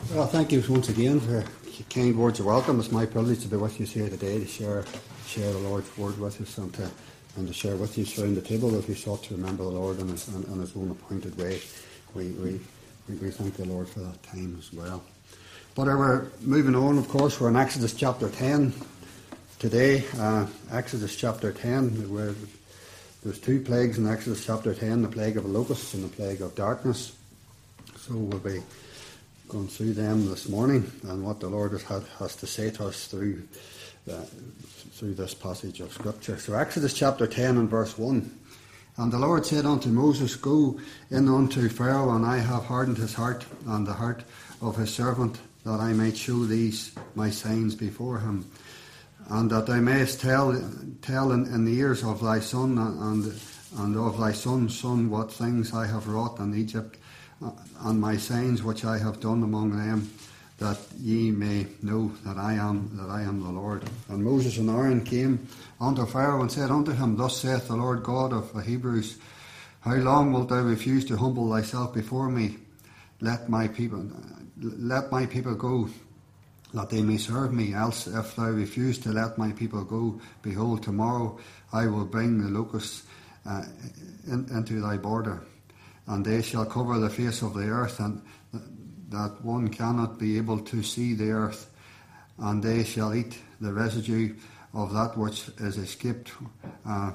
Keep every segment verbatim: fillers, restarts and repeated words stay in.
Well, thank you once again for kind words of welcome. It's my privilege to be with you here today to share share the Lord's word with us and to and to share with you around the table as we sought to remember the Lord in His, in, in his own appointed way. We, we we we thank the Lord for that time as well. But uh, we're moving on. Of course, we're in Exodus chapter ten today. Uh, Exodus chapter ten. Where there's two plagues in Exodus chapter ten: the plague of the locusts and the plague of darkness. So we'll be going through them this morning and what the Lord has, had, has to say to us through uh, through this passage of Scripture. So Exodus chapter ten and verse one. And the Lord said unto Moses, Go in unto Pharaoh, and I have hardened his heart and the heart of his servant, that I might show these my signs before him, and that thou mayest tell tell in, in the ears of thy son and and of thy son's son what things I have wrought in Egypt, and my signs which I have done among them, that ye may know that I am that I am the Lord. And Moses and Aaron came unto Pharaoh and said unto him, Thus saith the Lord God of the Hebrews, How long wilt thou refuse to humble thyself before me? Let my people let my people go, that they may serve me. Else, if thou refuse to let my people go, behold, tomorrow I will bring the locusts uh, in, into thy border, and they shall cover the face of the earth, and that one cannot be able to see the earth. And they shall eat the residue of that which is escaped, uh,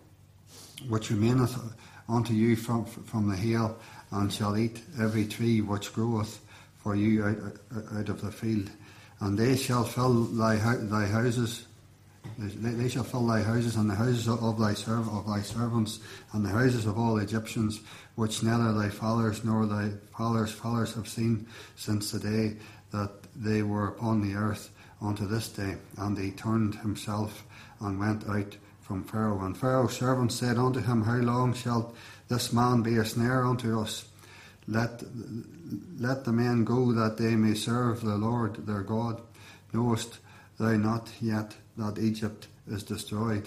which remaineth unto you from from the hail, and shall eat every tree which groweth for you out, out of the field. And they shall fill thy thy houses. They, they shall fill thy houses, and the houses of thy serv- of thy servants, and the houses of all Egyptians, which neither thy fathers nor thy fathers' fathers have seen since the day that they were upon the earth unto this day. And he turned himself and went out from Pharaoh. And Pharaoh's servants said unto him, How long shall this man be a snare unto us? Let let the men go, that they may serve the Lord their God. Knowest thou not yet that Egypt is destroyed?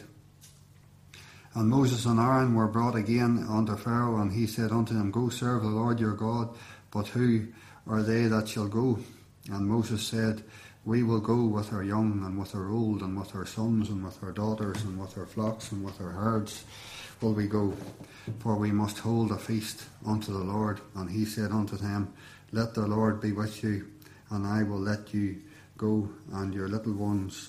And Moses and Aaron were brought again unto Pharaoh, and he said unto them, Go serve the Lord your God, but who are they that shall go? And Moses said, We will go with our young, and with our old, and with our sons, and with our daughters, and with our flocks, and with our herds will we go, for we must hold a feast unto the Lord. And he said unto them, Let the Lord be with you, and I will let you go, and your little ones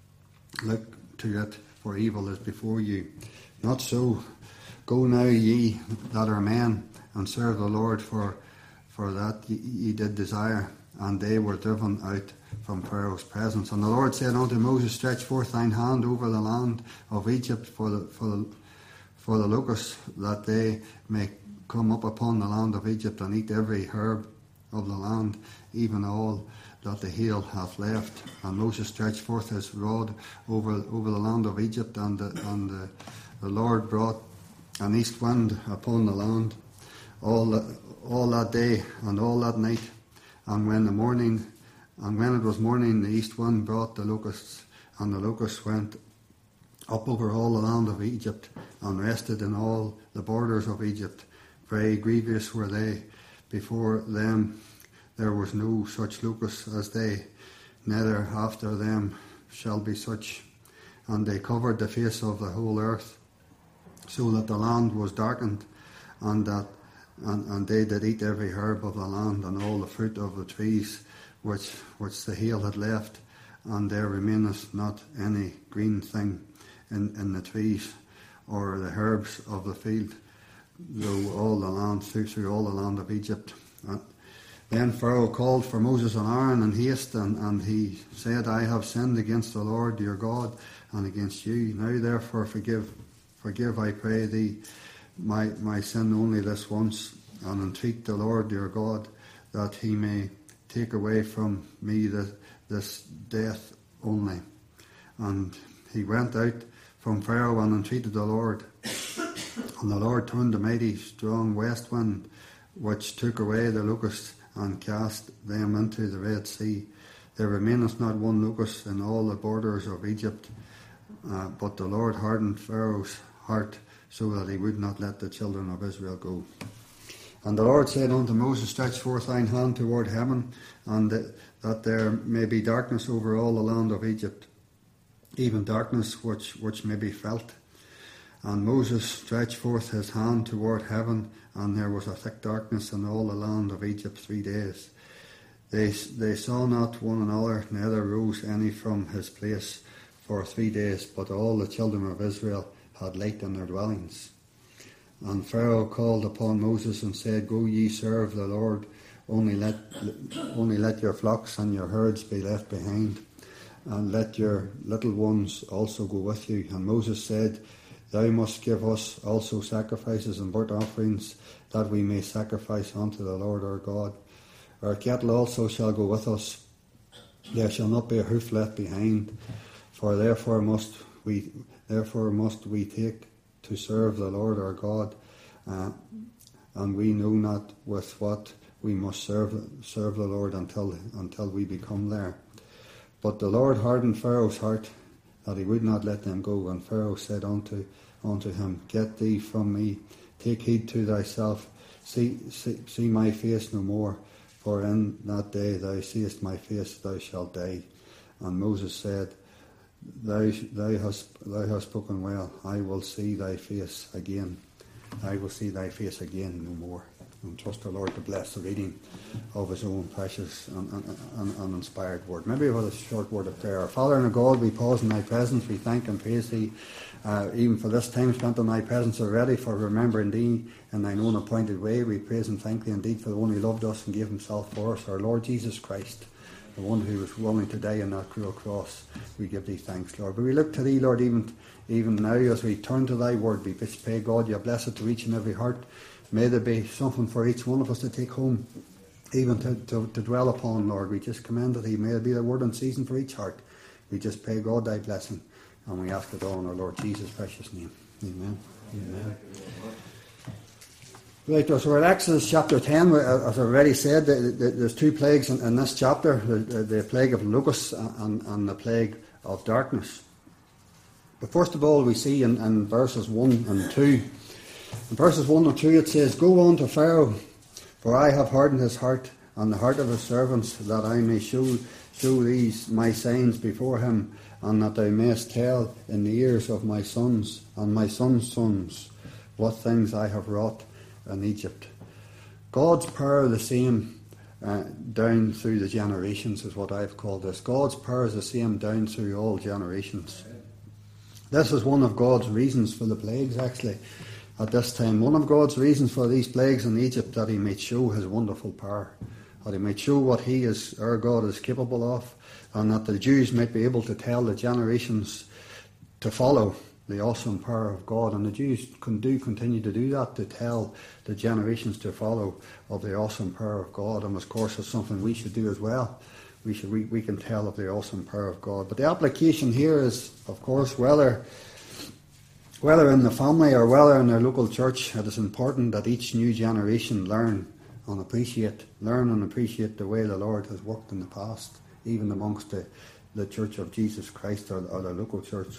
look to it, for evil is before you. Not so. Go now, ye that are men, and serve the Lord, for for that ye, ye did desire. And they were driven out from Pharaoh's presence. And the Lord said unto Moses, Stretch forth thine hand over the land of Egypt for the for the for the locusts, that they may come up upon the land of Egypt, and eat every herb of the land, even all that the hail hath left. And Moses stretched forth his rod over over the land of Egypt, and the, and the, the Lord brought an east wind upon the land all the, all that day and all that night. And when the morning and when it was morning, the east wind brought the locusts, and the locusts went up over all the land of Egypt, and rested in all the borders of Egypt. Very grievous were they. Before them there was no such locusts as they, neither after them shall be such. And they covered the face of the whole earth, so that the land was darkened, and that and, and they did eat every herb of the land, and all the fruit of the trees which which the hail had left, and there remaineth not any green thing in, in the trees, or the herbs of the field, though all the land through, through all the land of Egypt. Uh, then Pharaoh called for Moses and Aaron in haste, and, and he said, I have sinned against the Lord your God, and against you. Now therefore forgive, forgive, I pray thee, my, my sin only this once, and entreat the Lord your God, that he may take away from me the, this death only. And he went out from Pharaoh and entreated the Lord. And the Lord turned a mighty strong west wind, which took away the locusts and cast them into the Red Sea. There remaineth not one locust in all the borders of Egypt, uh, but the Lord hardened Pharaoh's heart, so that he would not let the children of Israel go. And the Lord said unto Moses, stretch forth thine hand toward heaven, and that there may be darkness over all the land of Egypt, even darkness which, which may be felt. And Moses stretched forth his hand toward heaven, and there was a thick darkness in all the land of Egypt three days. They, they saw not one another, neither rose any from his place for three days, but all the children of Israel had light in their dwellings. And Pharaoh called upon Moses and said, go ye serve the Lord, only let only let your flocks and your herds be left behind, and let your little ones also go with you. And Moses said, thou must give us also sacrifices and burnt offerings, that we may sacrifice unto the Lord our God. Our cattle also shall go with us, there shall not be a hoof left behind, for therefore must we therefore must we take to serve the Lord our God, uh, and we know not with what we must serve serve the Lord until until we become there. But the Lord hardened Pharaoh's heart, that he would not let them go. And Pharaoh said unto unto him, get thee from me, take heed to thyself, see see, see my face no more, for in that day thou seest my face, thou shalt die. And Moses said, Thou, thou, hast, thou hast spoken well. I will see thy face again. I will see thy face again no more. And trust the Lord to bless the reading of his own precious and, and, and, and inspired word. Maybe with a short word of prayer. Father and God, we pause in thy presence. We thank and praise thee, uh, even for this time spent in thy presence already, for remembering thee in thine own appointed way. We praise and thank thee indeed for the one who loved us and gave himself for us, our Lord Jesus Christ, the one who was willing to die on that cruel cross. We give thee thanks, Lord. But we look to thee, Lord, even, even now as we turn to thy word. We pray, God, you bless it to each and every heart. May there be something for each one of us to take home, even to, to, to dwell upon, Lord. We just commend to thee. May it be the word in season for each heart. We just pray, God, thy blessing. And we ask it all in our Lord Jesus' precious name. Amen. Amen. Right, so we're in Exodus chapter ten. As I already said, there's two plagues in this chapter, the plague of locusts and, and the plague of darkness. But first of all, we see in, in verses one and two, in verses one and two it says, go on to Pharaoh, for I have hardened his heart and the heart of his servants, that I may show, show these my signs before him, and that thou mayest tell in the ears of my sons and my sons' sons what things I have wrought in Egypt. God's power the same uh, down through the generations is what I've called this. God's power is the same down through all generations. This is one of God's reasons for the plagues, actually, at this time. One of God's reasons for these plagues in Egypt, that he might show his wonderful power, that he might show what he is, our God is capable of, and that the Jews might be able to tell the generations to follow the awesome power of God. And the Jews can do continue to do that, to tell the generations to follow of the awesome power of God. And of course it's something we should do as well. We should we, we can tell of the awesome power of God. But the application here is, of course, whether whether in the family or whether in their local church, it is important that each new generation learn and appreciate learn and appreciate the way the Lord has worked in the past, even amongst the, the Church of Jesus Christ, or, or the local church.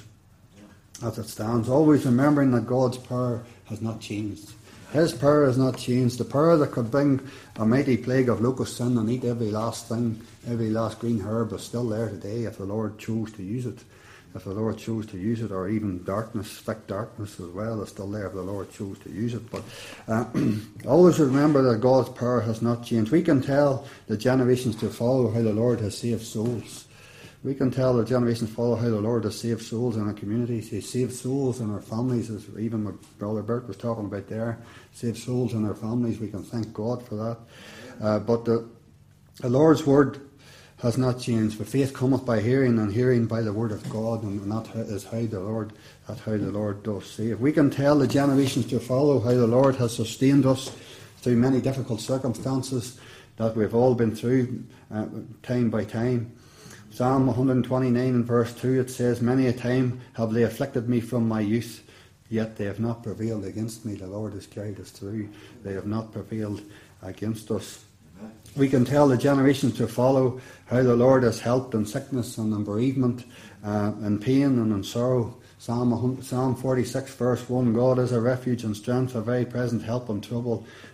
As it stands, always remembering that God's power has not changed. His power has not changed. The power that could bring a mighty plague of locusts in and eat every last thing, every last green herb, is still there today if the Lord chose to use it. If the Lord chose to use it, or even darkness, thick darkness as well, is still there if the Lord chose to use it. But uh, always remember that God's power has not changed. We can tell the generations to follow how the Lord has saved souls. We can tell the generations follow how the Lord has saved souls in our communities. He saved souls in our families, as even what Brother Bert was talking about there. Saved souls in our families. We can thank God for that. Uh, but the, the Lord's word has not changed. For faith cometh by hearing, and hearing by the word of God, and that is how the Lord, that's how the Lord does save. We can tell the generations to follow how the Lord has sustained us through many difficult circumstances that we've all been through, uh, time by time. Psalm one twenty-nine and verse two, it says, many a time have they afflicted me from my youth, yet they have not prevailed against me. The Lord has carried us through. They have not prevailed against us. We can tell the generations to follow how the Lord has helped in sickness and in bereavement, uh, in pain and in sorrow. Psalm, Psalm forty-six verse one, God is a refuge and strength, a very present help in trouble.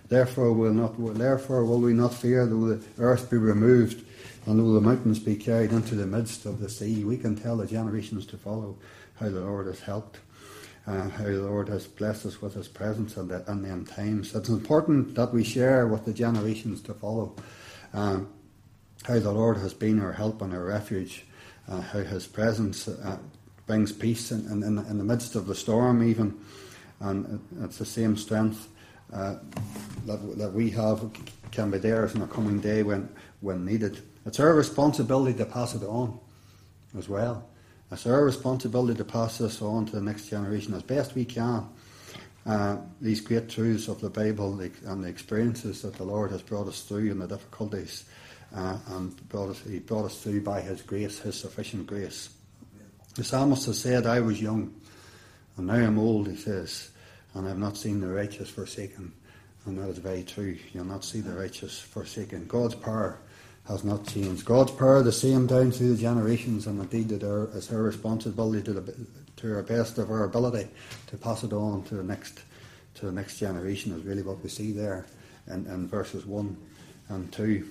Therefore will not. Therefore will we not fear, though the earth be removed, and though the mountains be carried into the midst of the sea. We can tell the generations to follow how the Lord has helped, uh, how the Lord has blessed us with His presence in the, in the end times. It's important that we share with the generations to follow um, how the Lord has been our help and our refuge, uh, how His presence uh, brings peace in, in, in the midst of the storm even, and it's the same strength uh, that, that we have can be theirs in a coming day when, when needed. It's our responsibility to pass it on as well. It's our responsibility to pass this on to the next generation as best we can. Uh, these great truths of the Bible and the experiences that the Lord has brought us through and the difficulties, uh, and brought us, He brought us through by His grace, His sufficient grace. The psalmist has said, I was young, and now I'm old, he says, and I've not seen the righteous forsaken. And that is very true. You'll not see the righteous forsaken. God's power has not changed. God's power the same down through the generations, and indeed it is our responsibility to the to our best of our ability to pass it on to the next to the next generation is really what we see there in, in verses one and two.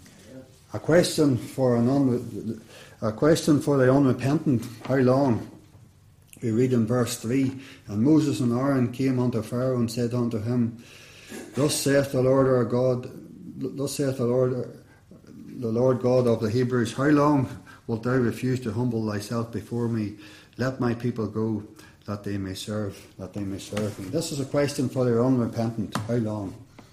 A question for an un, a question for the unrepentant, how long? We read in verse three, and Moses and Aaron came unto Pharaoh and said unto him, Thus saith the Lord our God, thus saith the Lord the Lord God of the Hebrews, how long wilt thou refuse to humble thyself before me? Let my people go, that they may serve, that they may serve me. This is a question for the unrepentant. How long?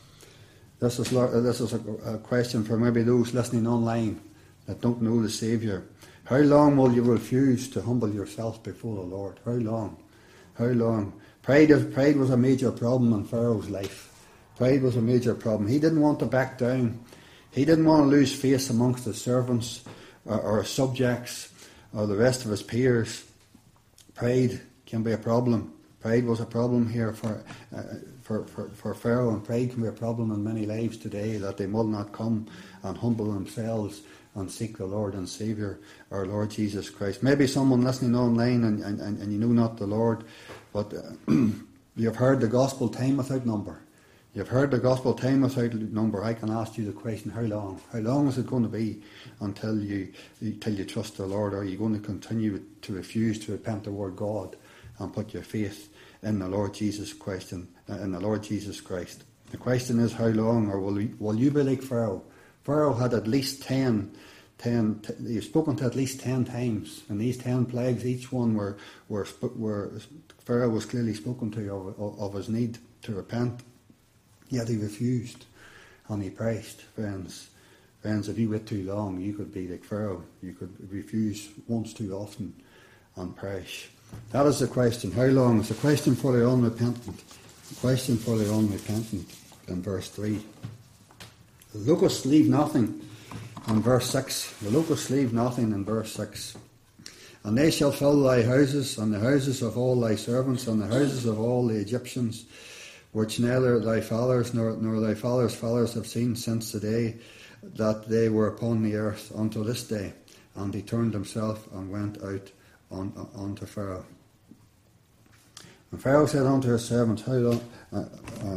This is this is a, a question for maybe those listening online that don't know the Saviour. How long will you refuse to humble yourself before the Lord? How long? How long? Pride, is, pride was a major problem in Pharaoh's life. Pride was a major problem. He didn't want to back down. He didn't want to lose face amongst his servants or, or his subjects or the rest of his peers. Pride can be a problem. Pride was a problem here for, uh, for, for, for Pharaoh, and pride can be a problem in many lives today, that they will not come and humble themselves and seek the Lord and Saviour, our Lord Jesus Christ. Maybe someone listening online and, and, and you know not the Lord, but uh, you've heard the gospel time without number. You've heard the gospel time without number. I can ask you the question, how long? How long is it going to be until you until you trust the Lord? Or are you going to continue to refuse to repent toward God and put your faith in the Lord Jesus Christ? In, in the Lord Jesus Christ. The question is, how long? Or will, we, will you be like Pharaoh? Pharaoh had at least ten, ten t- he was spoken to at least ten times. And these ten plagues, each one were, were, were Pharaoh was clearly spoken to of, of, of his need to repent. Yet he refused, and he perished. Friends, friends, if you wait too long, you could be like Pharaoh. You could refuse once too often and perish. That is the question. How long? It's a question for the unrepentant. A question for the unrepentant in verse three. The locusts leave nothing in verse six. The locusts leave nothing in verse six. And they shall fill thy houses, and the houses of all thy servants, and the houses of all the Egyptians, which neither thy fathers nor, nor thy fathers' fathers have seen since the day that they were upon the earth unto this day. And he turned himself and went out on, on, unto Pharaoh. And Pharaoh said unto his servants, How long? Uh, uh,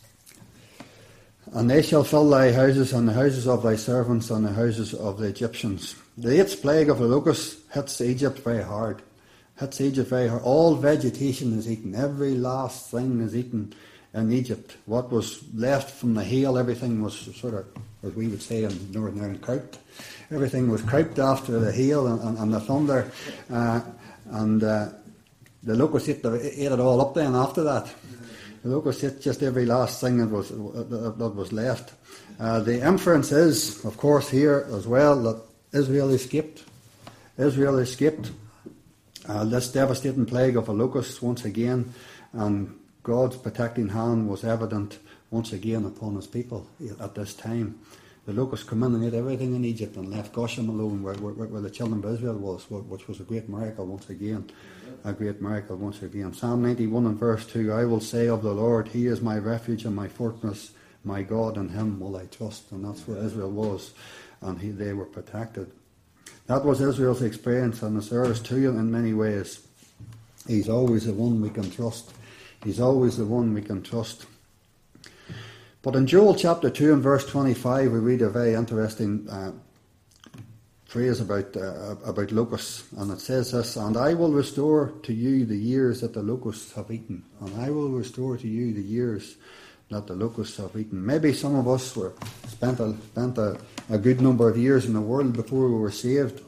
and they shall fill thy houses, and the houses of thy servants, and the houses of the Egyptians. The eighth plague of the locusts hits Egypt very hard. Hits Egypt very hard. All vegetation is eaten. Every last thing is eaten in Egypt. What was left from the hail, everything was sort of, as we would say in Northern Ireland, crouched. Everything was crouched after the hail and, and, and the thunder. Uh, and uh, the locusts ate, ate it all up then after that. The locusts ate just every last thing that was, that was left. Uh, the inference is, of course, here as well, that Israel escaped. Israel escaped uh, this devastating plague of the locusts once again, and God's protecting hand was evident once again upon his people at this time. The locusts come in and ate everything in Egypt and left Goshen alone, where, where, where the children of Israel was, which was a great miracle once again. A great miracle once again. Psalm ninety-one and verse two, I will say of the Lord, He is my refuge and my fortress, my God, in Him will I trust. And that's where Israel was, and he, they were protected. That was Israel's experience, and it's ours too in many ways. He's always the one we can trust. He's always the one we can trust. But in Joel chapter two and verse twenty-five, we read a very interesting uh, phrase about uh, about locusts, and it says this: "And I will restore to you the years that the locusts have eaten." And I will restore to you the years that the locusts have eaten. Maybe some of us were spent a, spent a, a good number of years in the world before we were saved.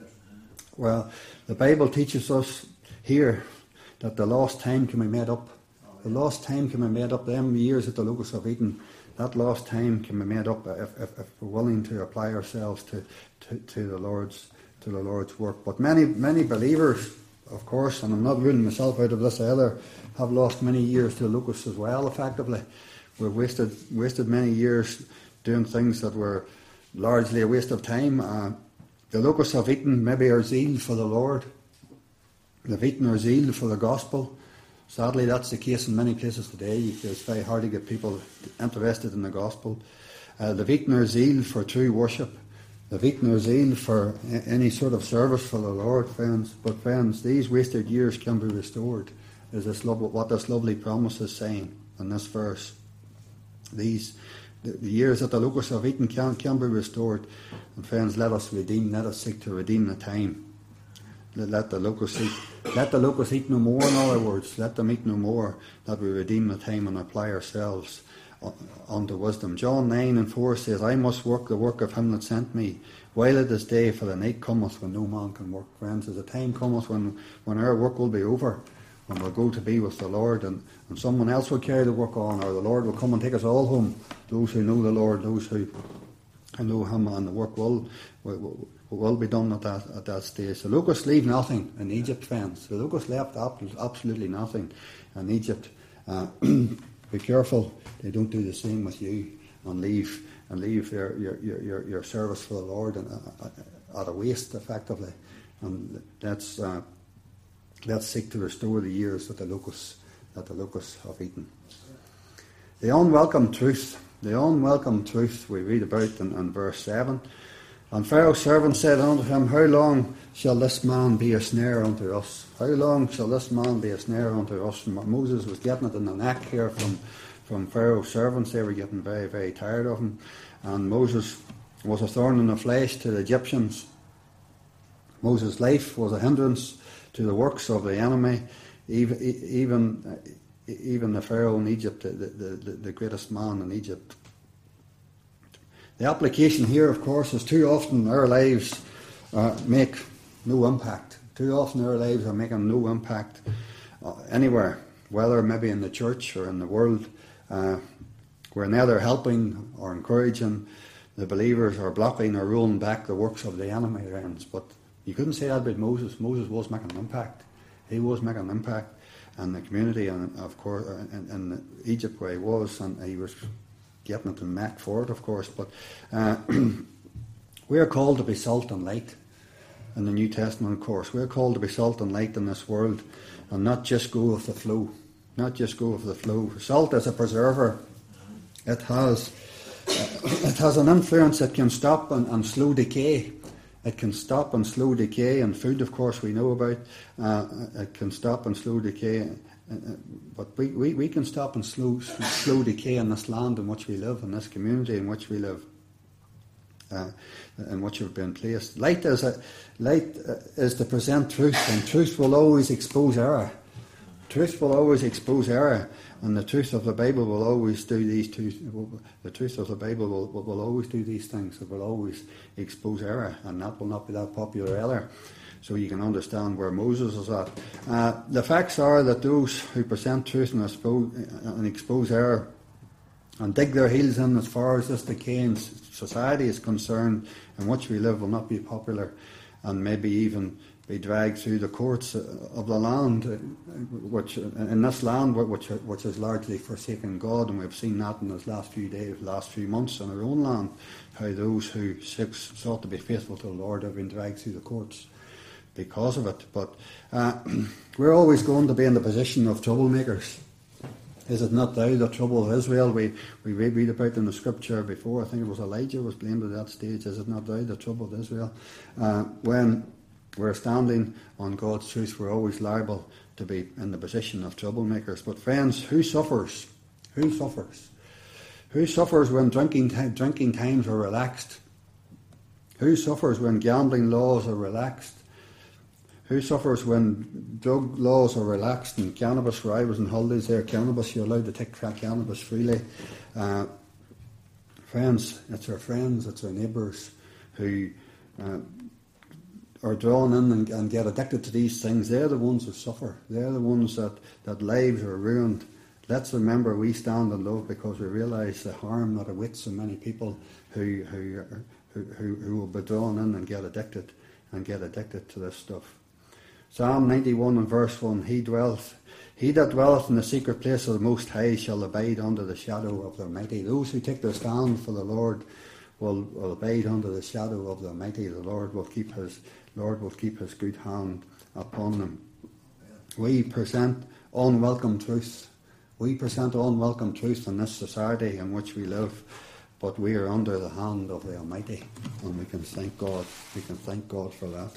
Well, the Bible teaches us here that the lost time can be made up. The lost time can be made up. Them years that the locusts have eaten, that lost time can be made up if, if, if we're willing to apply ourselves to, to, to the Lord's to the Lord's work. But many many believers, of course, and I'm not ruling myself out of this either, have lost many years to the locusts as well. Effectively, we've wasted wasted many years doing things that were largely a waste of time. Uh, the locusts have eaten maybe our zeal for the Lord. They've eaten our zeal for the gospel. Sadly, that's the case in many places today. It's very hard to get people interested in the gospel. Uh, they've eaten our zeal for true worship. They've eaten our zeal for any sort of service for the Lord, friends. But friends, these wasted years can be restored. Is this lo- what this lovely promise is saying in this verse? These the, the years that the locusts have eaten can can be restored. And friends, let us redeem. Let us seek to redeem the time. Let the locusts eat. Let the locusts eat no more. In other words, let them eat no more. That we redeem the time and apply ourselves unto wisdom. John nine and four says, "I must work the work of him that sent me, while it is day, for the night cometh when no man can work." Friends, as the time cometh when when our work will be over, when we'll go to be with the Lord, and, and someone else will carry the work on, or the Lord will come and take us all home. Those who know the Lord, those who, who know Him, and the work will will. will be done at that at that stage. The locusts leave nothing in Egypt, friends. The locusts left absolutely nothing in Egypt. Uh, be careful they don't do the same with you and leave and leave your your, your, your service for the Lord and, uh, at a waste, effectively. And let's uh, let's seek to restore the years that the locusts that the locusts have eaten. The unwelcome truth, the unwelcome truth we read about in, in verse seven. "And Pharaoh's servant said unto him, How long shall this man be a snare unto us? How long shall this man be a snare unto us?" And Moses was getting it in the neck here from, from Pharaoh's servants. They were getting very, very tired of him. And Moses was a thorn in the flesh to the Egyptians. Moses' life was a hindrance to the works of the enemy. Even, even, even the Pharaoh in Egypt, the, the, the greatest man in Egypt. The application here, of course, is too often our lives uh, make no impact. Too often our lives are making no impact uh, anywhere, whether maybe in the church or in the world. Uh, we're neither helping or encouraging the believers or blocking or rolling back the works of the enemy. But you couldn't say that about Moses. Moses was making an impact. He was making an impact in the community, and of course, in, in Egypt where he was, and he was getting it in neck for it, of course. But uh, we are called to be salt and light in the New Testament, of course. We are called to be salt and light in this world, and not just go with the flow. Not just go with the flow. Salt is a preserver. It has uh, it has an influence that can stop and, and slow decay. It can stop and slow decay, and food, of course, we know about. Uh, it can stop and slow decay. Uh, but we, we, we can stop and slow slow decay in this land in which we live, in this community in which we live, uh, in which we've been placed. Light is a, light uh, is to present truth, and truth will always expose error. Truth will always expose error, and the truth of the Bible will always do these two. The truth of the Bible will, will, will always do these things. It will always expose error, and that will not be that popular either. So you can understand where Moses is at. Uh, the facts are that those who present truth and expose, and expose error and dig their heels in as far as this decaying society is concerned, in which we live, will not be popular, and maybe even be dragged through the courts of the land, which in this land which which is largely forsaken God, and we've seen that in these last few days, last few months in our own land, how those who sought to be faithful to the Lord have been dragged through the courts because of it. But uh, we're always going to be in the position of troublemakers. Is it not thou that troubled Israel? We we read about in the scripture before. I think it was Elijah was blamed at that stage. Is it not thou that troubled Israel? Uh, when we're standing on God's truth, we're always liable to be in the position of troublemakers. But friends, who suffers? Who suffers? Who suffers when drinking, t- drinking times are relaxed? Who suffers when gambling laws are relaxed? Who suffers when drug laws are relaxed and cannabis, for I was on holidays there, cannabis, you're allowed to take cannabis freely. Uh, friends, it's our friends, it's our neighbours who uh, are drawn in and, and get addicted to these things. They're the ones who suffer. They're the ones that, that lives are ruined. Let's remember we stand in love because we realise the harm that awaits so many people who who, who who who will be drawn in and get addicted and get addicted to this stuff. Psalm ninety-one and verse one, He dwelleth, he that dwelleth in the secret place of the Most High shall abide under the shadow of the Almighty. Those who take their stand for the Lord will, will abide under the shadow of the Almighty. The Lord will keep his Lord will keep his good hand upon them. We present unwelcome truth. We present unwelcome truth in this society in which we live, but we are under the hand of the Almighty, and we can thank God. We can thank God for that.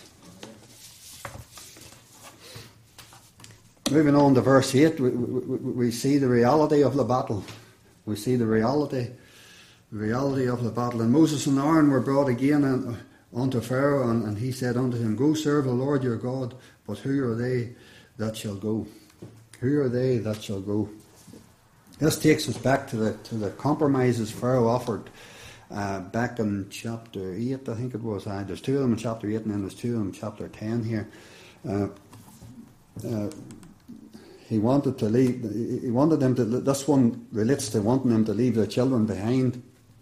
Moving on to verse eight, we, we, we see the reality of the battle. We see the reality, the reality of the battle. And Moses and Aaron were brought again unto Pharaoh, and, and he said unto him, Go serve the Lord your God, but who are they that shall go? Who are they that shall go? This takes us back to the to the compromises Pharaoh offered uh, back in chapter eight, I think it was. Uh, there's two of them in chapter eight, and then there's two of them in chapter ten here. Uh, uh, he wanted to leave. He wanted them to. This one relates to wanting them to leave their children behind,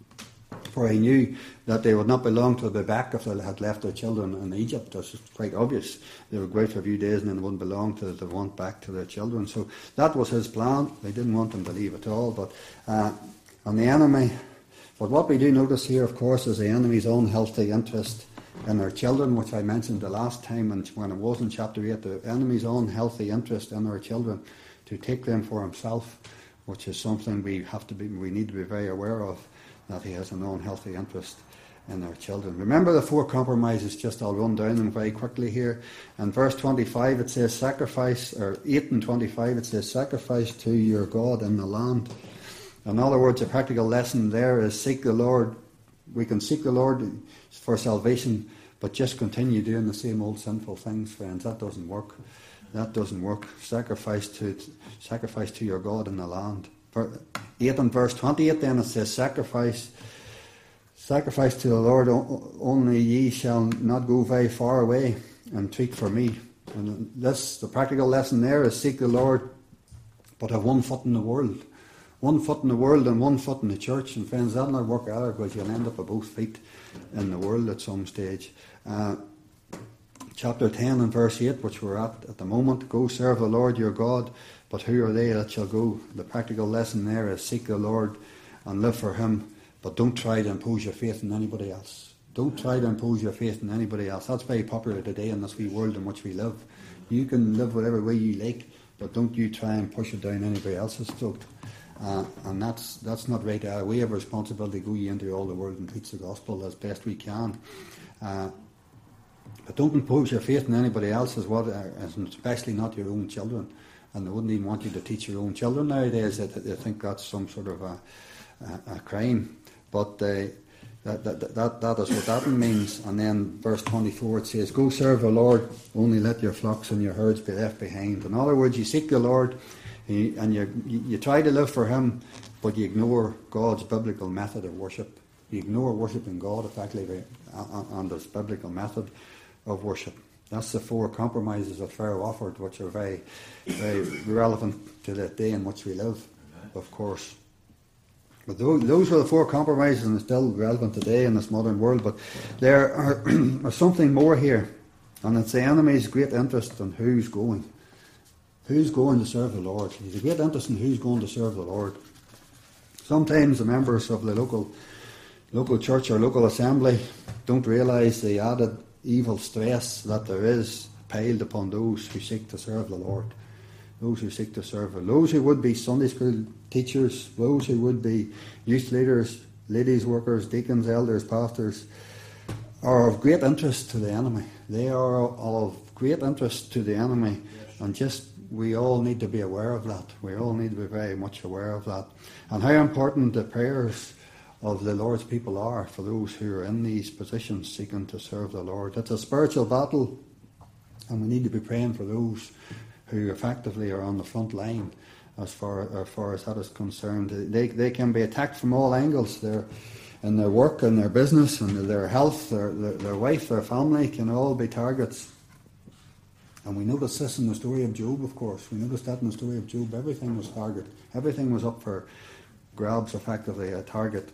for he knew that they would not belong to the back if they had left their children in Egypt. That's quite obvious. They would go out for a few days and then they wouldn't belong to the want back to their children. So that was his plan. They didn't want them to leave at all. But uh, on the enemy, but what we do notice here, of course, is the enemy's unhealthy interest in their children, which I mentioned the last time and when it was in chapter eight. The enemy's unhealthy interest in their children to take them for himself, which is something we have to be, we need to be very aware of. That he has an unhealthy interest in their children. Remember the four compromises, just I'll run down them very quickly here. In verse twenty-five it says sacrifice, or eight and twenty-five it says sacrifice to your God in the land. In other words, a practical lesson there is seek the Lord. We can seek the Lord for salvation, but just continue doing the same old sinful things, friends. That doesn't work. That doesn't work. Sacrifice to sacrifice to your God in the land. eight and verse twenty-eight then it says sacrifice sacrifice to the Lord, only ye shall not go very far away and treat for me. And this, the practical lesson there is seek the Lord, but have one foot in the world. One foot in the world and one foot in the church. And friends, that'll not work either, because you'll end up with both feet in the world at some stage. Uh, chapter ten and verse eight, which we're at at the moment, go serve the Lord your God, but who are they that shall go? The practical lesson there is seek the Lord and live for him, but don't try to impose your faith on anybody else. Don't try to impose your faith on anybody else. That's very popular today in this wee world in which we live. You can live whatever way you like, but don't you try and push it down anybody else's throat. Uh, and that's that's not right. Uh, we have a responsibility to go ye into all the world and preach the gospel as best we can. Uh, but don't impose your faith on anybody else, as what, uh, especially not your own children. And they wouldn't even want you to teach your own children nowadays. They, they think that's some sort of a, a, a crime. But uh, that, that, that, that is what that means. And then verse twenty-four it says, go serve the Lord, only let your flocks and your herds be left behind. In other words, you seek the Lord and you, and you, you try to live for him, but you ignore God's biblical method of worship. You ignore worshipping God effectively on this biblical method of worship. That's the four compromises that Pharaoh offered, which are very, very relevant to the day in which we live, of course. But those, those were the four compromises, and they're still relevant today in this modern world. But there are there's something more here, and it's the enemy's great interest in who's going. Who's going to serve the Lord? He's a great interest in who's going to serve the Lord. Sometimes the members of the local local church or local assembly don't realise the added evil stress that there is piled upon those who seek to serve the Lord. Those who seek to serve Him. Those who would be Sunday school teachers, those who would be youth leaders, ladies workers, deacons, elders, pastors, are of great interest to the enemy. They are of great interest to the enemy. And just we all need to be aware of that. We all need to be very much aware of that. And how important the prayers of the Lord's people are for those who are in these positions seeking to serve the Lord. It's a spiritual battle, and we need to be praying for those who effectively are on the front line as far, as far as that is concerned. They, they can be attacked from all angles. They're, in their work and their business and their health, their, their, their wife, their family can all be targets. And we notice this in the story of Job, of course. We notice that in the story of Job. Everything was target. Everything was up for grabs, effectively, a target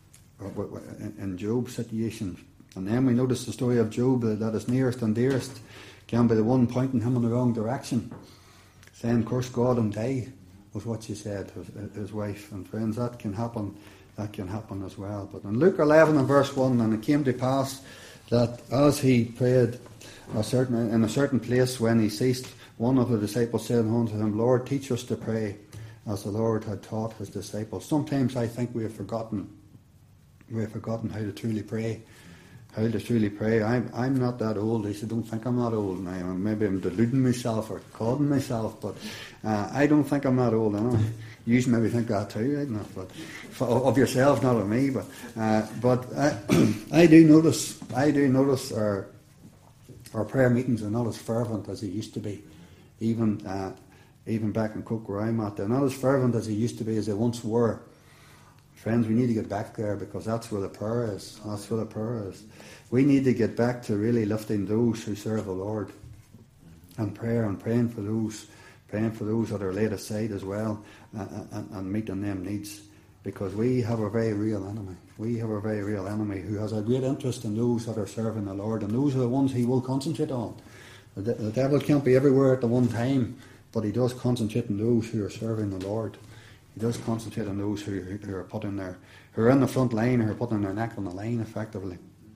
in Job's situation. And then we notice the story of Job, that his nearest and dearest can be the one pointing him in the wrong direction, saying, curse God and die, was what she said, his, his wife. And friends, that can happen. That can happen as well. But in Luke eleven and verse one, and it came to pass that as he prayed a certain, in a certain place, when he ceased, one of the disciples said unto him, Lord, teach us to pray, as the Lord had taught his disciples. Sometimes I think we have forgotten, we have forgotten how to truly pray. How to truly pray. I'm, I'm not that old. I said, don't think I'm not old now. Maybe I'm deluding myself or calling myself, but uh, I don't think I'm that old. I know you maybe think that too, right? Not, but for, of yourself, not of me. But uh, but I, I do notice. I do notice our our prayer meetings are not as fervent as they used to be, even uh, even back in Cook where I'm at. They're not as fervent as they used to be as they once were. Friends, we need to get back there, because that's where the prayer is. That's where the prayer is. We need to get back to really lifting those who serve the Lord, and prayer and praying for those, praying for those that are laid aside as well, uh, and, and meeting them needs. Because we have a very real enemy. We have a very real enemy who has a great interest in those that are serving the Lord, and those are the ones he will concentrate on. The, the devil can't be everywhere at the one time, but he does concentrate on those who are serving the Lord. He does concentrate on those who, who are putting their, who are in the front line, who are putting their neck on the line, effectively.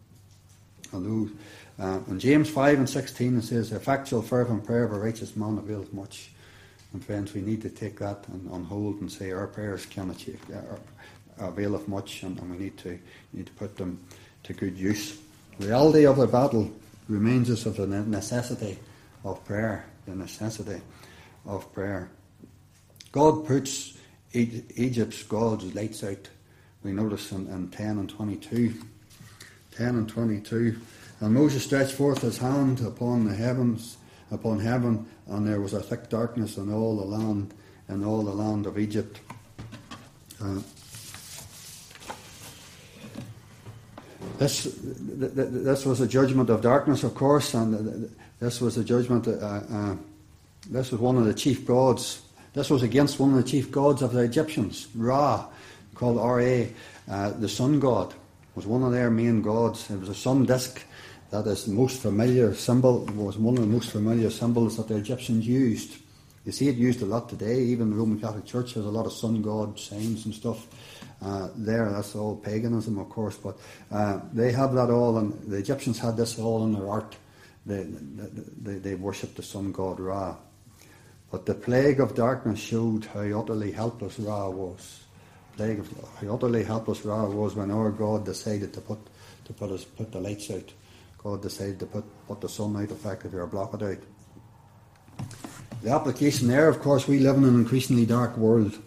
And those, uh, in James five and sixteen, it says, "The effectual fervent prayer of a righteous man availeth much." And friends, we need to take that and, on hold and say our prayers can achieve, uh, availeth much, and, and we need to need to put them to good use. The reality of the battle reminds us of the necessity of prayer. The necessity of prayer. God puts Egypt's gods' lights out. We notice in, in ten and twenty-two. ten and twenty-two. And Moses stretched forth his hand upon the heavens, upon heaven, and there was a thick darkness in all the land, in all the land of Egypt. Uh, this, th- th- this was a judgment of darkness, of course, and this was a judgment. Uh, uh, this was one of the chief gods. This was against one of the chief gods of the Egyptians, Ra, called R A. Uh, the sun god was one of their main gods. It was a sun disk that is the most familiar symbol, was one of the most familiar symbols that the Egyptians used. You see it used a lot today. Even the Roman Catholic Church has a lot of sun god signs and stuff uh, there. That's all paganism, of course, but uh, they have that all, and the Egyptians had this all in their art. They, they, they worshipped the sun god Ra. But the plague of darkness showed how utterly helpless Ra was. Plague of how utterly helpless Ra was when our God decided to put to put us put the lights out. God decided to put, put the sun out, effectively, or block it out. The application there, of course, we live in an increasingly dark world.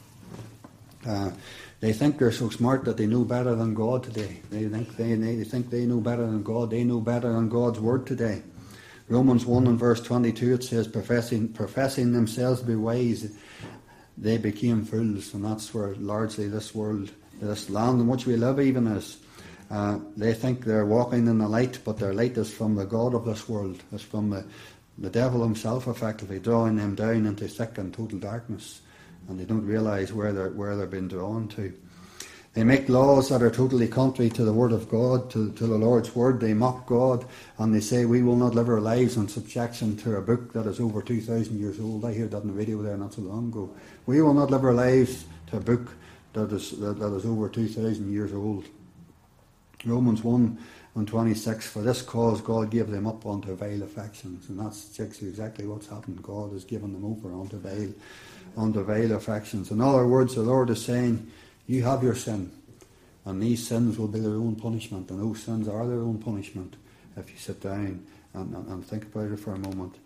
Uh, they think they're so smart that they know better than God today. They think they, they think they know better than God. They know better than God's word today. Romans one and verse twenty-two, it says, professing, professing themselves to be wise, they became fools. And that's where largely this world, this land in which we live even is. Uh, they think they're walking in the light, but their light is from the God of this world. It's from the, the devil himself, effectively, drawing them down into thick and total darkness. And they don't realise where they're, where they're being drawn to. They make laws that are totally contrary to the word of God, to, to the Lord's word. They mock God, and they say we will not live our lives in subjection to a book that is over two thousand years old. I heard that in the radio there not so long ago. We will not live our lives to a book that is, that, that is over two thousand years old. Romans one and twenty-six, for this cause God gave them up unto vile affections. And that's exactly what's happened. God has given them over unto vile, unto vile affections. In other words, the Lord is saying, you have your sin, and these sins will be their own punishment, and those sins are their own punishment if you sit down and, and, and think about it for a moment.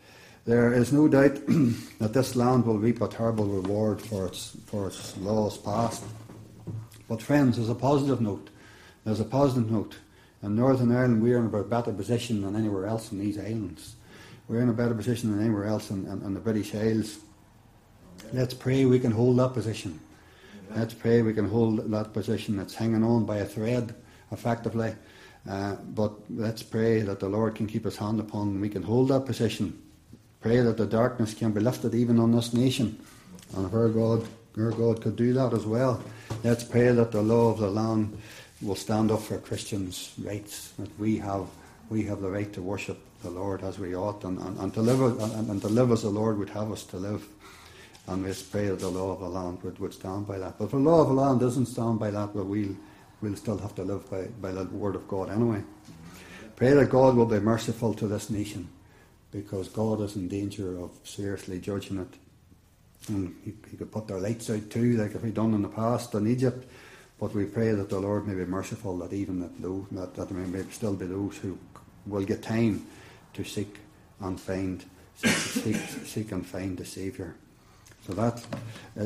There is no doubt that this land will reap a terrible reward for its for its laws past. But friends, there's a positive note. There's a positive note. In Northern Ireland, we're in a better position than anywhere else in these islands. We're in a better position than anywhere else in, in, in the British Isles. Let's pray we can hold that position. Let's pray we can hold that position that's hanging on by a thread, effectively. Uh, but let's pray that the Lord can keep his hand upon and we can hold that position. Pray that the darkness can be lifted even on this nation. And if our God, our God could do that as well, let's pray that the law of the land will stand up for Christians' rights, that we have we have the right to worship the Lord as we ought, and, and, and, to, live, and, and to live as the Lord would have us to live. And let's pray that the law of the land would, would stand by that. But if the law of the land doesn't stand by that, well, we'll, we'll still have to live by, by the word of God anyway. Pray that God will be merciful to this nation, because God is in danger of seriously judging it. And he, he could put their lights out too, like we done in the past in Egypt. But we pray that the Lord may be merciful, that even that, those, that, that there may still be those who will get time to seek and find, seek, seek, seek and find the Saviour. So that uh,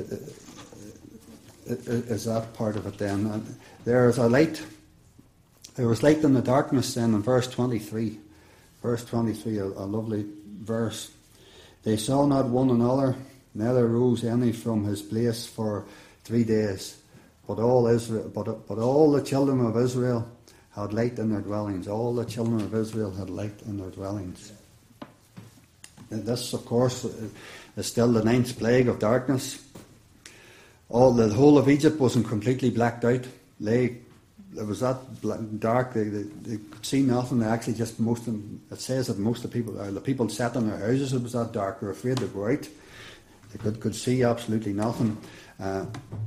uh, is that part of it then. And there is a light. There was light in the darkness then in verse twenty-three. Verse twenty-three, a, a lovely verse. They saw not one another, neither rose any from his place for three days. But all Israel, but, but all the children of Israel had light in their dwellings. All the children of Israel had light in their dwellings. And this, of course, is still the ninth plague of darkness. All the whole of Egypt wasn't completely blacked out. They, it was that black, dark. They, they, they could see nothing. They actually just most of them, it says that most of the people, uh, the people sat in their houses. It was that dark. They were afraid to go out. They could could see absolutely nothing. Uh,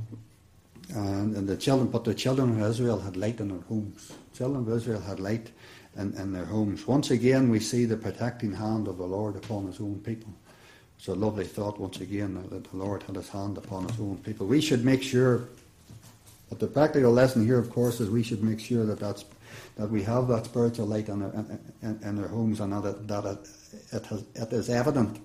And, and the children, but the children of Israel had light in their homes. Children of Israel had light in, in their homes. Once again, we see the protecting hand of the Lord upon his own people. It's a lovely thought, once again, that the Lord had his hand upon his own people. We should make sure, but the practical lesson here, of course, is we should make sure that that's, that we have that spiritual light in our, in, in our homes, and that, it, that it, it, has, it is evident.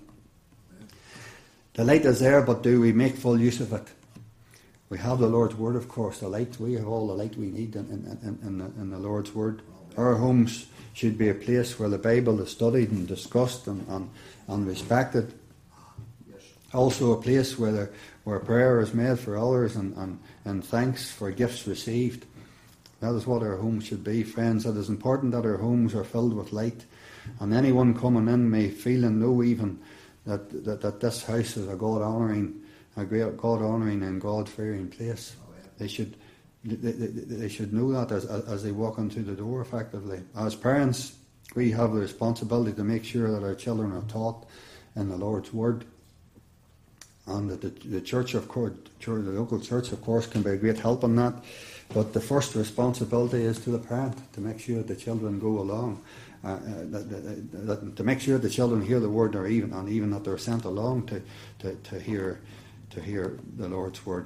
The light is there, but do we make full use of it? We have the Lord's Word, of course, the light. We have all the light we need in, in, in, in, the, in the Lord's Word. Our homes should be a place where the Bible is studied and discussed and, and, and respected. Also a place where, the, where prayer is made for others and, and, and thanks for gifts received. That is what our homes should be, friends. It is important that our homes are filled with light. And anyone coming in may feel and know even that, that, that this house is a God-honouring a great God-honouring and God-fearing place. They should they, they, they should know that as, as they walk into the door, effectively. As parents, we have the responsibility to make sure that our children are taught in the Lord's Word. And that the, the church, of course, the local church, of course, can be a great help in that. But the first responsibility is to the parent, to make sure the children go along. Uh, uh, that, that, that, to make sure the children hear the Word, or even, and even that they're sent along to, to, to hear to hear the Lord's Word.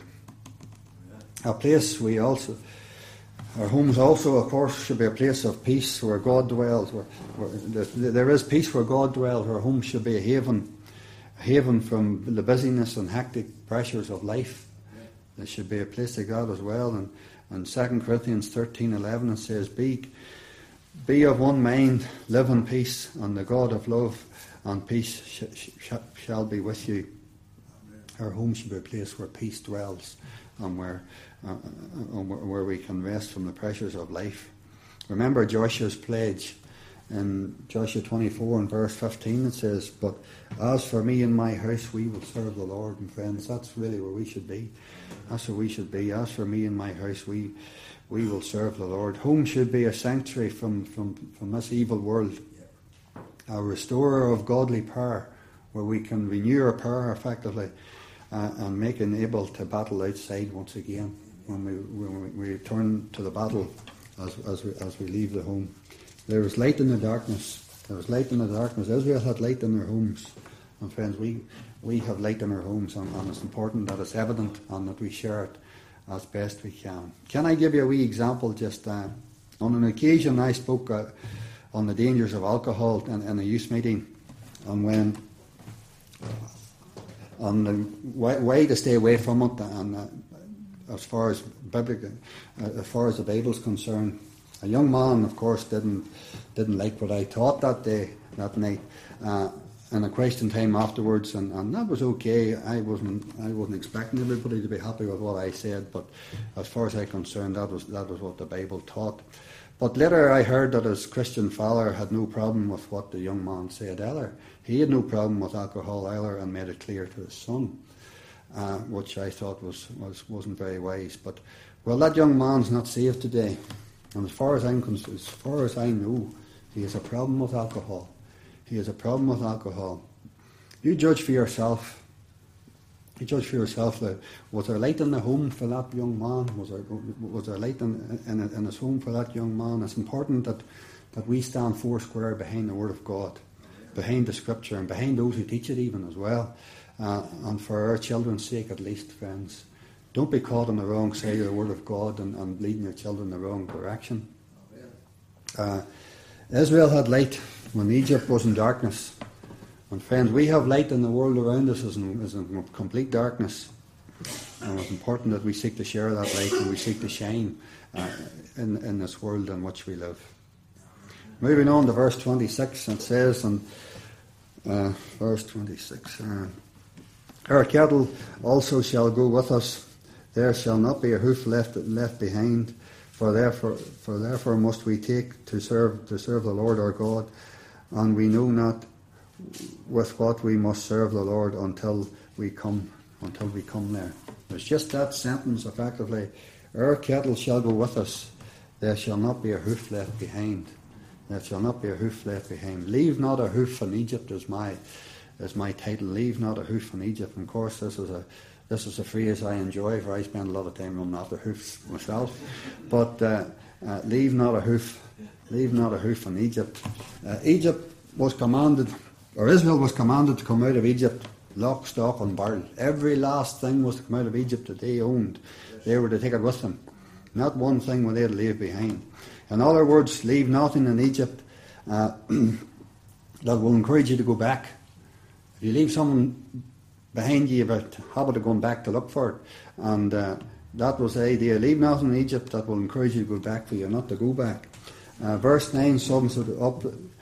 A place we also, our homes also, of course, should be a place of peace where God dwells. Where, where there is peace where God dwells. Our home should be a haven, a haven from the busyness and hectic pressures of life. There should be a place like that as well. And, and Second Corinthians thirteen eleven it says, Be, be of one mind, live in peace, and the God of love and peace sh- sh- shall be with you. Our home should be a place where peace dwells, and where, uh, where we can rest from the pressures of life. Remember Joshua's pledge in Joshua twenty-four and verse fifteen. It says, But as for me and my house, we will serve the Lord. And friends, that's really where we should be. That's where we should be. As for me and my house, we we will serve the Lord. Home should be a sanctuary from, from, from this evil world, a restorer of godly power, where we can renew our power effectively. Uh, and making able to battle outside once again when we when we return to the battle as as we as we leave the home. There is light in the darkness. There is light in the darkness. Israel had light in their homes, and friends, we we have light in our homes, and, and it's important that it's evident and that we share it as best we can. Can I give you a wee example? Just uh, on an occasion, I spoke uh, on the dangers of alcohol in, in a youth meeting, and when on the way, way to stay away from it, and uh, as far as biblical, uh, as far as the Bible's concerned. A young man, of course, didn't didn't like what I taught that day, that night, uh, in a question time afterwards, and, and that was okay. I wasn't I wasn't expecting everybody to be happy with what I said, but as far as I'm concerned, that was that was what the Bible taught. But later I heard that his Christian father had no problem with what the young man said either. He had no problem with alcohol either, and made it clear to his son, uh, which I thought was, was wasn't very wise. But well, that young man's not saved today. And as far as I'm concerned, as far as I know, he has a problem with alcohol. He has a problem with alcohol. You judge for yourself. You judge for yourself. That was there light in the home for that young man? Was there was there light in, in, in his home for that young man? It's important that, that we stand four square behind the Word of God, behind the Scripture, and behind those who teach it even as well. Uh, and for our children's sake, at least, friends. Don't be caught on the wrong side of the Word of God and, and leading your children in the wrong direction. Uh, Israel had light when Egypt was in darkness. And friends, we have light in the world around us is in, is in complete darkness. And it's important that we seek to share that light and we seek to shine uh, in, in this world in which we live. Moving on to verse twenty-six, it says, and uh, verse twenty-six, uh, our cattle also shall go with us. There shall not be a hoof left left behind, for therefore, for therefore must we take to serve to serve the Lord our God, and we know not with what we must serve the Lord until we come until we come there. It's just that sentence, effectively. Our cattle shall go with us. There shall not be a hoof left behind. There shall not be a hoof left behind. Leave not a hoof in Egypt is my is my title. Leave not a hoof in Egypt. And of course, this is a This is a phrase I enjoy, for I spend a lot of time running after hoofs myself. But uh, uh, leave not a hoof, leave not a hoof in Egypt. Uh, Egypt was commanded, or Israel was commanded to come out of Egypt, lock, stock, and barrel. Every last thing was to come out of Egypt that they owned. They were to take it with them. Not one thing were they to leave behind. In other words, leave nothing in Egypt uh, that will encourage you to go back. If you leave someone behind you, you have a habit of going back to look for it. And uh, that was the idea. Leave nothing in Egypt that will encourage you to go back for you not to go back. Uh, verse nine sums it up.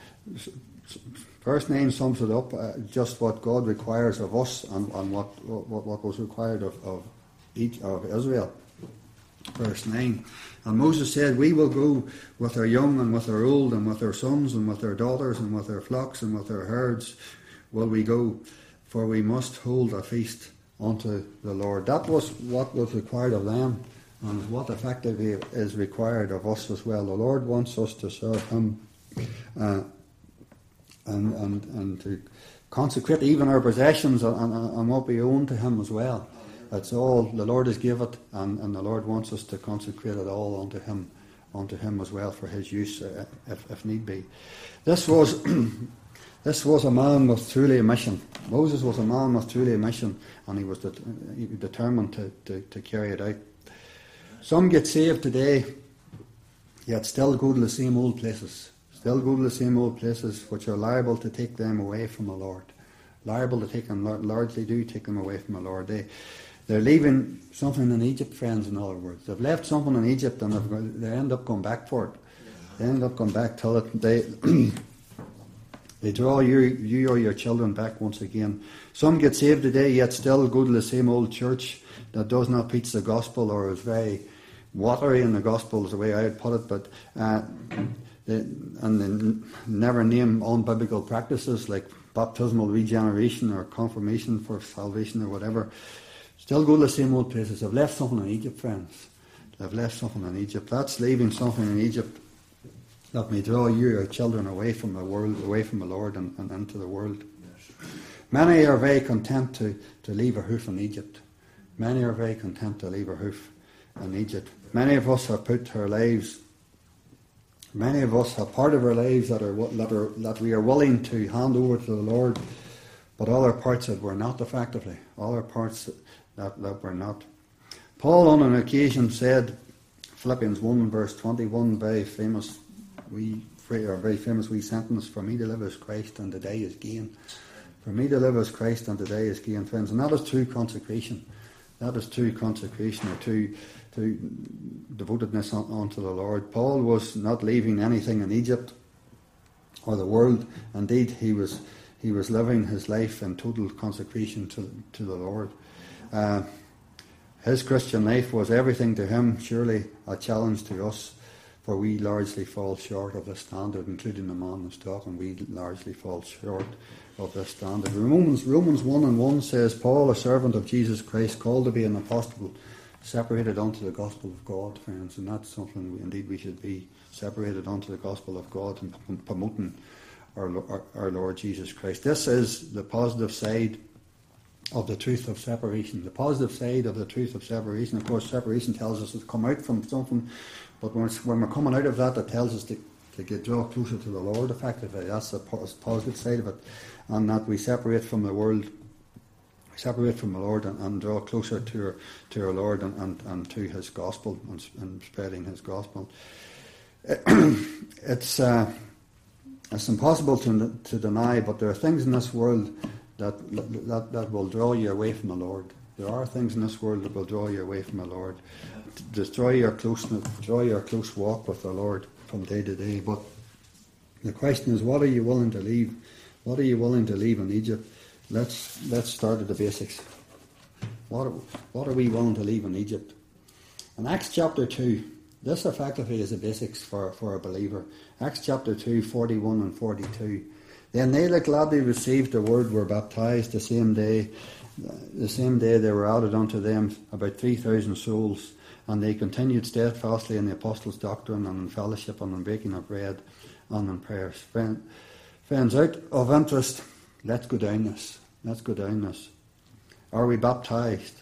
Verse nine sums it up, uh, just what God requires of us and, and what, what what was required of, of, each, of Israel. Verse nine. And Moses said, we will go with our young and with our old and with our sons and with our daughters and with our flocks and with our herds will we go, for we must hold a feast unto the Lord. That was what was required of them, and what effectively is required of us as well. The Lord wants us to serve Him uh, and, and and to consecrate even our possessions and, and, and what we own to Him as well. That's all the Lord has given it, and, and the Lord wants us to consecrate it all unto Him, unto Him as well for His use, uh, if, if need be. This was this was a man with truly a mission. Moses was a man with truly a mission, and he was, det- he was determined to, to, to carry it out. Some get saved today, yet still go to the same old places. Still go to the same old places, which are liable to take them away from the Lord. Liable to take them, largely do take them away from the Lord. They, they're leaving something in Egypt, friends, in other words. They've left something in Egypt, and they've, they end up going back for it. They end up going back till it, they... They draw you, you or your children back once again. Some get saved today, yet still go to the same old church that does not preach the gospel, or is very watery in the gospel, is the way I would put it. But uh, they, and they never name unbiblical practices like baptismal regeneration or confirmation for salvation or whatever. Still go to the same old places. They've left something in Egypt, friends. They've left something in Egypt. That's leaving something in Egypt that may draw you, your children, away from the world, away from the Lord, and, and into the world. Yes. Many are very content to, to leave a hoof in Egypt. Many are very content to leave a hoof in Egypt. Many of us have put our lives, many of us have part of our lives that are that are that we are willing to hand over to the Lord, but other parts that we're not, effectively. Other parts that, that we're not. Paul on an occasion said, Philippians one verse twenty-one, very famous We a very famous wee sentence, for me to live is Christ and to die is gain. For me to live as Christ and to die as gain, friends. And that is true consecration. That is true consecration, or true, true devotedness on, unto the Lord. Paul was not leaving anything in Egypt or the world. Indeed, he was he was living his life in total consecration to, to the Lord. Uh, his Christian life was everything to him, surely a challenge to us, for we largely fall short of the standard, including the man who's talking. We largely fall short of this standard. Romans, Romans one and one says, Paul, a servant of Jesus Christ, called to be an apostle, separated unto the gospel of God, friends. And that's something we, indeed we should be, separated unto the gospel of God and promoting our, our, our Lord Jesus Christ. This is the positive side of the truth of separation. The positive side of the truth of separation. Of course, separation tells us to come out from something, but when, it's, when we're coming out of that, it tells us to, to get draw closer to the Lord effectively. That's the positive side of it. And that we separate from the world, we separate from the Lord and, and draw closer to our, to our Lord and, and, and to His gospel and, and spreading His gospel. It's uh, it's impossible to to deny, but there are things in this world that, that that will draw you away from the Lord. There are things in this world that will draw you away from the Lord, destroy your closeness, draw your close walk with the Lord from day to day. But the question is, what are you willing to leave? What are you willing to leave in Egypt? Let's let's start at the basics. What are, what are we willing to leave in Egypt? In Acts chapter two, this effectively is the basics for, for a believer. Acts chapter two, forty-one and forty-two. Then they that gladly received the word were baptized the same day. The same day they were added unto them about three thousand souls, and they continued steadfastly in the apostles' doctrine and in fellowship and in breaking of bread and in prayers. Friends, out of interest, let's go down this. Let's go down this. Are we baptized?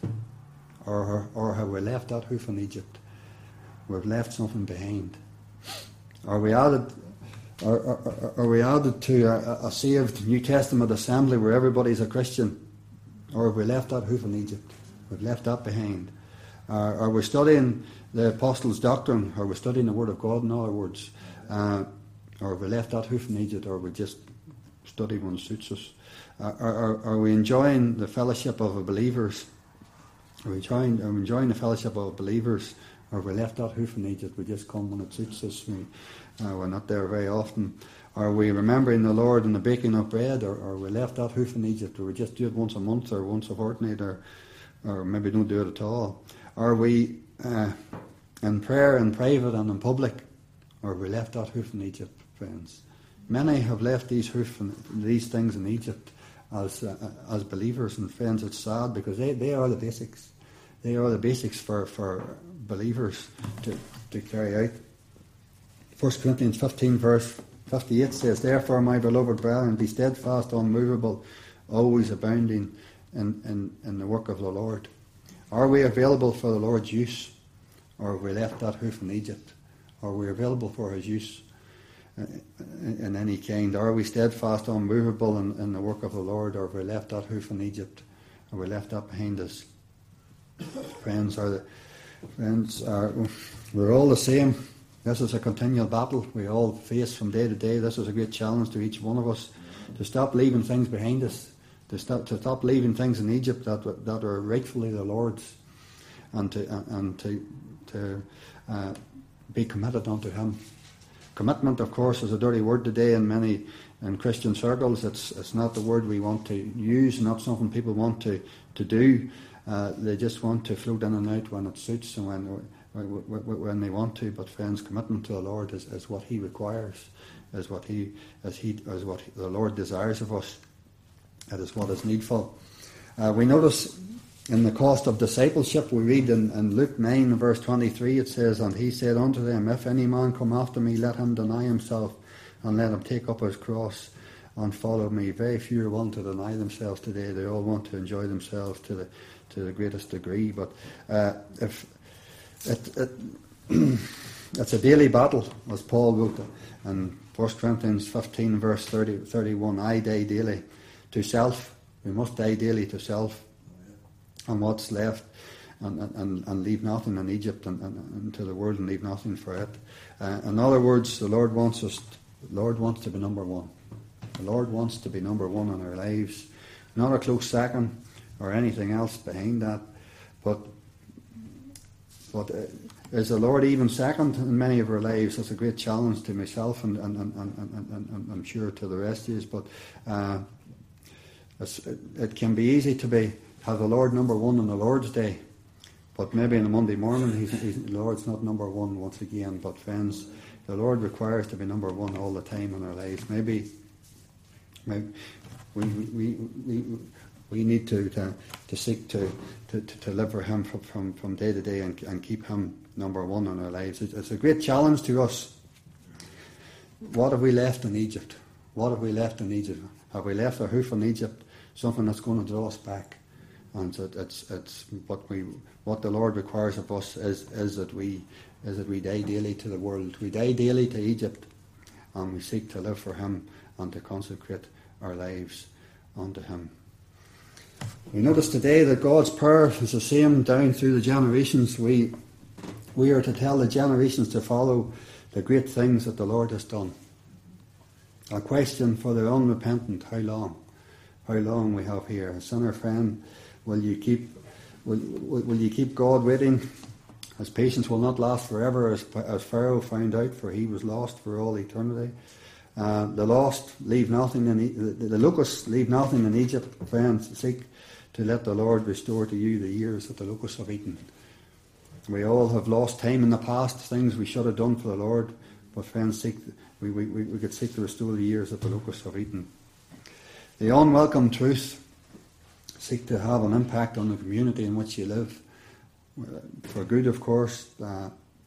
Or, or have we left that hoof in Egypt? We've left something behind. Are we added are, are, are we added to a, a saved New Testament assembly where everybody's a Christian? Or have we left that hoof in Egypt? We've left that behind. Uh, are we studying the apostles' doctrine? Are we studying the Word of God, in other words? Uh, or have we left that hoof in Egypt? Or we just study when it suits us? Uh, are, are, are we enjoying the fellowship of the believers? Are we, enjoying, are we enjoying the fellowship of believers? Or have we left that hoof in Egypt? We just come when it suits us. We, uh, we're not there very often. Are we remembering the Lord in the baking of bread? Or, or we left that hoof in Egypt? Or we just do it once a month or once a fortnight? Or, or maybe don't do it at all? Are we uh, in prayer in private and in public? Or have we left that hoof in Egypt, friends? Many have left these hoof and these things in Egypt as uh, as believers, and friends, it's sad because they, they are the basics. They are the basics for, for believers to, to carry out. First Corinthians fifteen verse fifty-eight says, Therefore, my beloved brethren, be steadfast, unmovable, always abounding in, in, in the work of the Lord. Are we available for the Lord's use? Or have we left that hoof in Egypt? Are we available for His use in, in any kind? Are we steadfast, unmovable in, in the work of the Lord? Or have we left that hoof in Egypt? Or we left that behind us? Friends, are the, friends are, we're all the same. This is a continual battle we all face from day to day. This is a great challenge to each one of us to stop leaving things behind us, to stop to stop leaving things in Egypt that that are rightfully the Lord's, and to and to to uh, be committed unto Him. Commitment, of course, is a dirty word today in many in Christian circles. It's it's not the word we want to use, not something people want to to do. Uh, they just want to float in and out when it suits and when when they want to. But friends, commitment to the Lord is, is what He requires, is what He as He is what the Lord desires of us. It is what is needful. Uh, we notice in the cost of discipleship, we read in, in Luke nine verse twenty-three, it says, And He said unto them, If any man come after me, let him deny himself, and let him take up his cross and follow me. Very few want to deny themselves today. They all want to enjoy themselves to the to the greatest degree. But uh, if it, it it's a daily battle, as Paul wrote in First Corinthians fifteen verse thirty, thirty-one, I die daily to self. We must die daily to self and what's left, and, and, and leave nothing in Egypt and, and, and to the world, and leave nothing for it. Uh, in other words, the Lord wants us. The Lord wants to be number one. The Lord wants to be number one in our lives. not a close second or anything else behind that. But, but uh, is the Lord even second in many of our lives? That's a great challenge to myself and, and, and, and, and, and I'm sure to the rest of you. But uh, it, it can be easy to be have the Lord number one on the Lord's Day. But maybe on a Monday morning, he's, he's, the Lord's not number one once again. But friends, the Lord requires to be number one all the time in our lives. Maybe, maybe we, we, we, we need to, to, to seek to, to, to live for Him from, from, from day to day and, and keep Him number one in our lives. It's, it's a great challenge to us. What have we left in Egypt? What have we left in Egypt? Have we left a hoof in Egypt? Something that's going to draw us back. And it, it's it's what we what the Lord requires of us is is that we is that we die daily to the world. We die daily to Egypt, and we seek to live for Him and to consecrate our lives unto Him. We notice today that God's prayer is the same down through the generations. We we are to tell the generations to follow the great things that the Lord has done. A question for the unrepentant: how long? How long we have here? A sinner friend. Will you keep will, will, will you keep God waiting? His patience will not last forever, as, as Pharaoh found out, for he was lost for all eternity. Uh, the lost leave nothing in the, the locusts leave nothing in Egypt. Friends, seek to let the Lord restore to you the years that the locusts have eaten. We all have lost time in the past, things we should have done for the Lord. But friends, seek we, we, we could seek to restore the years that the locusts have eaten. The unwelcome truth. Seek to have an impact on the community in which you live, for good, of course, uh, uh,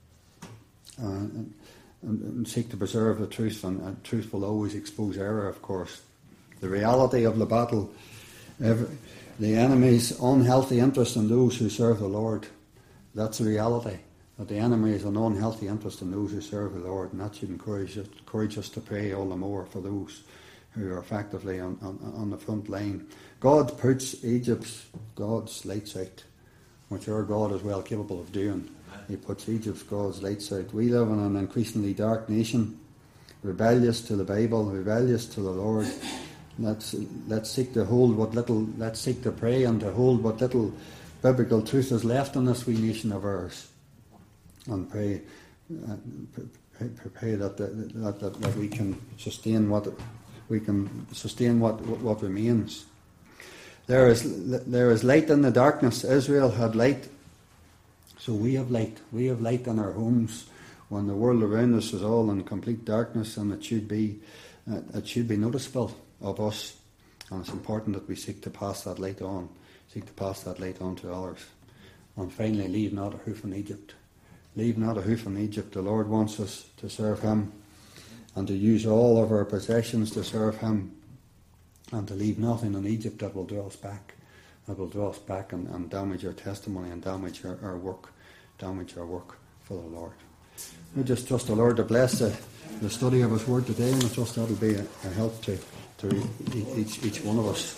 and, and seek to preserve the truth, and, and truth will always expose error, of course. The reality of the battle, every, the enemy's unhealthy interest in those who serve the Lord, that's the reality, that the enemy is an unhealthy interest in those who serve the Lord, and that should encourage us, encourage us to pray all the more for those who are effectively on, on, on the front line. God puts Egypt's God's lights out, which our God is well capable of doing. He puts Egypt's God's lights out. We live in an increasingly dark nation, rebellious to the Bible, rebellious to the Lord. Let's let's seek to hold what little, let's seek to pray and to hold what little biblical truth is left in this wee nation of ours, and pray, uh, pray, pray that, that, that that we can sustain what. We can sustain what, what, what remains. There is there is light in the darkness. Israel had light, so we have light. We have light in our homes when the world around us is all in complete darkness, and it should be uh, it should be noticeable of us. And it's important that we seek to pass that light on, seek to pass that light on to others. And finally, leave not a hoof in Egypt. Leave not a hoof in Egypt. The Lord wants us to serve Him, and to use all of our possessions to serve Him, and to leave nothing in Egypt that will draw us back, that will draw us back and, and damage our testimony and damage our, our work, damage our work for the Lord. We just trust the Lord to bless the, the study of His Word today, and I trust that will be a, a help to, to each, each one of us.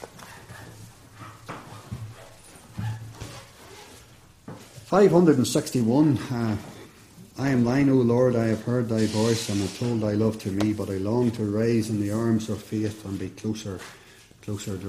five hundred sixty-one. Uh, I am thine, O Lord, I have heard thy voice, and have told thy love to me, but I long to rise in the arms of faith and be closer, closer to